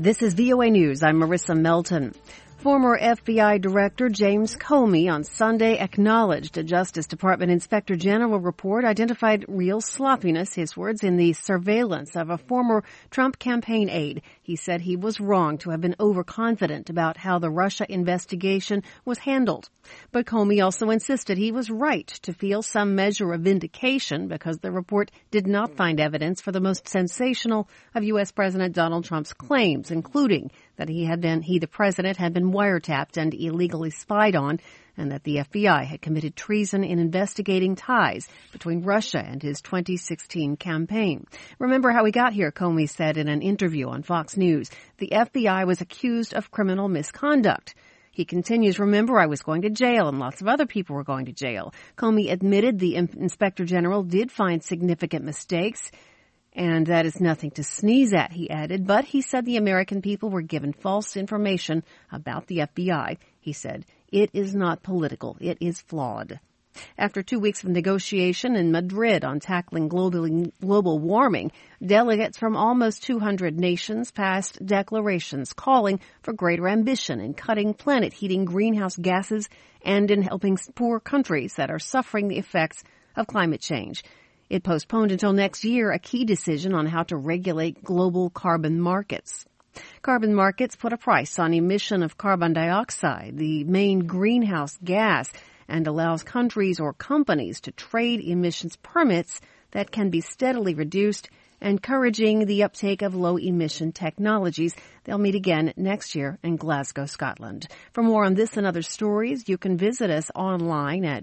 This is VOA News. I'm Marissa Melton. Former FBI Director James Comey on Sunday acknowledged a Justice Department Inspector General report identified real sloppiness, his words, in the surveillance of a former Trump campaign aide. He said he was wrong to have been overconfident about how the Russia investigation was handled. But Comey also insisted he was right to feel some measure of vindication because the report did not find evidence for the most sensational of U.S. President Donald Trump's claims, including that he, the president, had been wiretapped and illegally spied on, and that the FBI had committed treason in investigating ties between Russia and his 2016 campaign. Remember how we got here, Comey said in an interview on Fox News. The FBI was accused of criminal misconduct. He continues, remember, I was going to jail and lots of other people were going to jail. Comey admitted the Inspector General did find significant mistakes, and that is nothing to sneeze at, he added. But he said the American people were given false information about the FBI. He said, it is not political. It is flawed. After 2 weeks of negotiation in Madrid on tackling global warming, delegates from almost 200 nations passed declarations calling for greater ambition in cutting planet-heating greenhouse gases and in helping poor countries that are suffering the effects of climate change. It postponed until next year a key decision on how to regulate global carbon markets. Carbon markets put a price on emission of carbon dioxide, the main greenhouse gas, and allows countries or companies to trade emissions permits that can be steadily reduced, encouraging the uptake of low-emission technologies. They'll meet again next year in Glasgow, Scotland. For more on this and other stories, you can visit us online at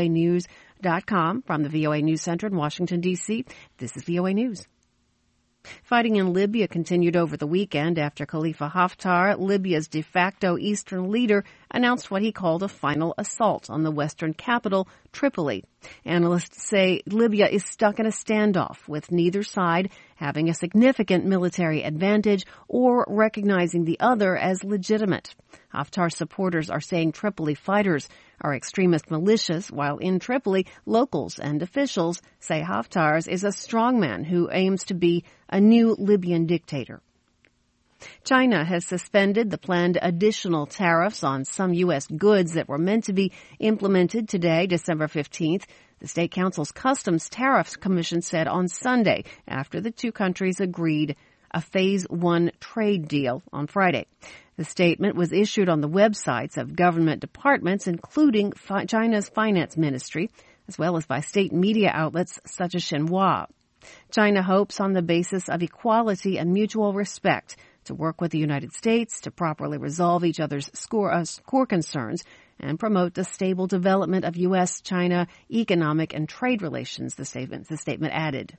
voanews.com. From the VOA News Center in Washington, D.C., this is VOA News. Fighting in Libya continued over the weekend after Khalifa Haftar, Libya's de facto eastern leader, announced what he called a final assault on the western capital, Tripoli. Analysts say Libya is stuck in a standoff, with neither side having a significant military advantage or recognizing the other as legitimate. Haftar supporters are saying Tripoli fighters are extremist militias, while in Tripoli, locals and officials say Haftar is a strongman who aims to be a new Libyan dictator. China has suspended the planned additional tariffs on some U.S. goods that were meant to be implemented today, December 15th. The State Council's Customs Tariffs Commission said on Sunday, after the two countries agreed a Phase 1 trade deal on Friday. The statement was issued on the websites of government departments, including China's finance ministry, as well as by state media outlets such as Xinhua. China hopes, on the basis of equality and mutual respect, to work with the United States to properly resolve each other's core concerns and promote the stable development of U.S.-China economic and trade relations, the statement added.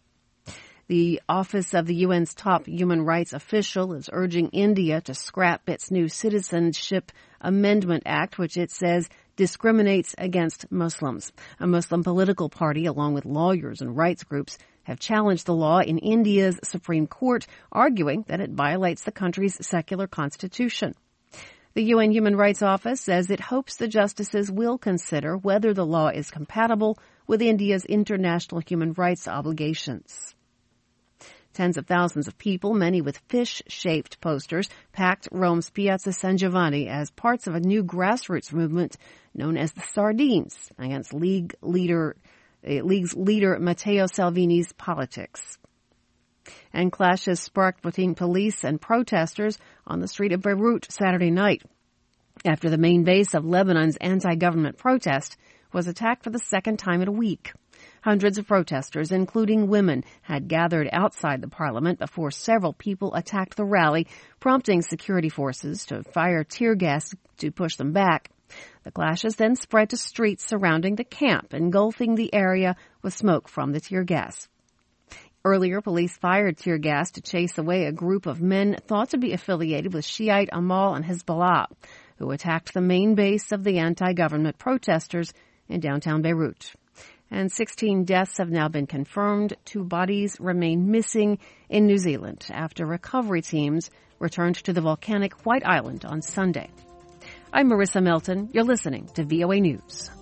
The Office of the UN's top human rights official is urging India to scrap its new Citizenship Amendment Act, which it says discriminates against Muslims. A Muslim political party, along with lawyers and rights groups, have challenged the law in India's Supreme Court, arguing that it violates the country's secular constitution. The UN Human Rights Office says it hopes the justices will consider whether the law is compatible with India's international human rights obligations. Tens of thousands of people, many with fish-shaped posters, packed Rome's Piazza San Giovanni as parts of a new grassroots movement known as the Sardines against League's leader Matteo Salvini's politics. And clashes sparked between police and protesters on the street of Beirut Saturday night after the main base of Lebanon's anti-government protest was attacked for the second time in a week. Hundreds of protesters, including women, had gathered outside the parliament before several people attacked the rally, prompting security forces to fire tear gas to push them back. The clashes then spread to streets surrounding the camp, engulfing the area with smoke from the tear gas. Earlier, police fired tear gas to chase away a group of men thought to be affiliated with Shiite Amal and Hezbollah, who attacked the main base of the anti-government protesters in downtown Beirut. And 16 deaths have now been confirmed. 2 bodies remain missing in New Zealand after recovery teams returned to the volcanic White Island on Sunday. I'm Marissa Melton. You're listening to VOA News.